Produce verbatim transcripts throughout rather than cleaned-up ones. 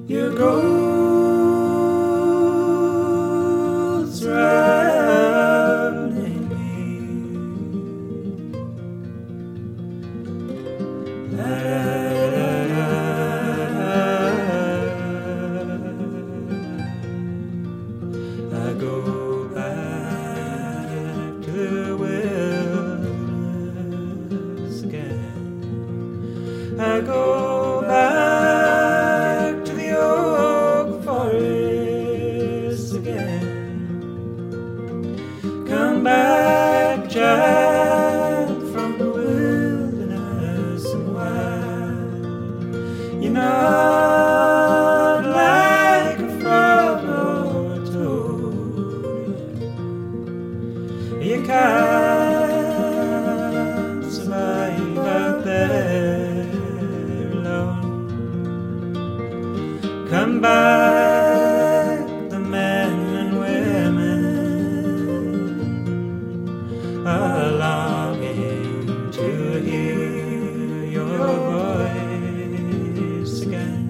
Your gold surrounding me. La, la, la, la. I go back to the wilderness again. I go back to the oak forest again. Come back, child, from the wilderness, and wild. You're not like a frog or a toad. You can't survive out there alone. Come back, the men and women are longing to hear your voice again.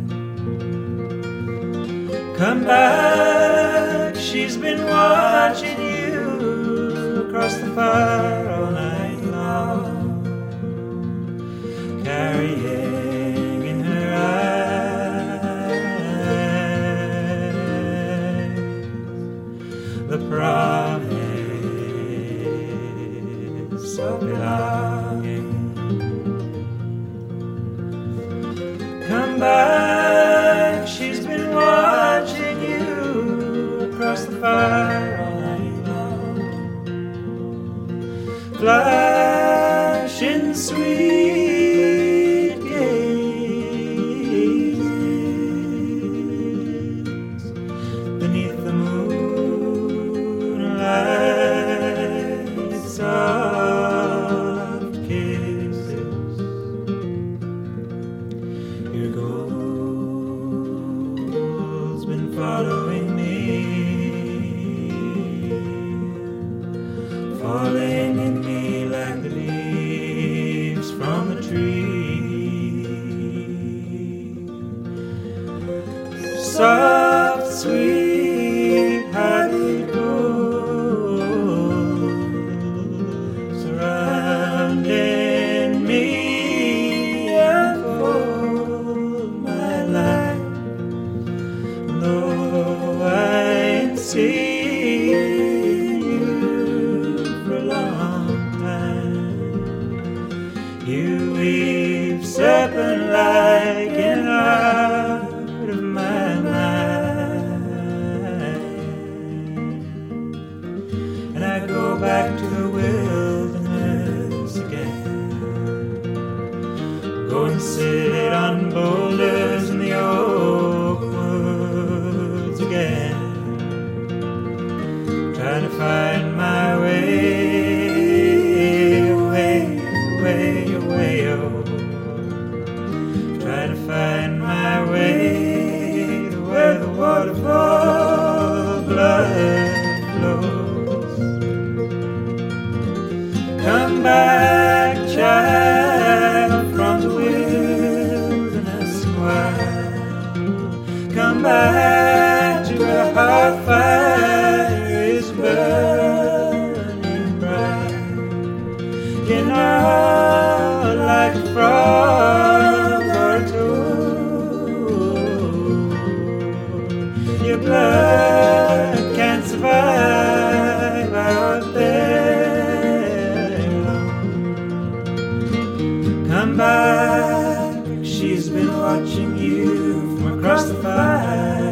Come back, she's been watching you across the fire all night long, carrying in her eyes the promise of belonging. Come back, she's been watching you across the fire all night long, flashing sweet gazes beneath the moonlight, soft kisses. Your gold's been following me, falling in me like the leaves from the tree. Soft, sweet, hearted gold surrounding me, unfold my life. Though I ain't seen you for a long time, you weave serpent like in the heart of my mind. And I go back to the wilderness again, go and sit on boulders in the oak woods again, trying to find my way, way, way, way, oh. Trying to find my way to where the waterfall blood flows. Come back, child, from the wilderness wild. Come back to where our fire is burning bright. You're not like a frog or a toad. Your blood can't survive out there alone. Come back, she's been watching you from across the fire.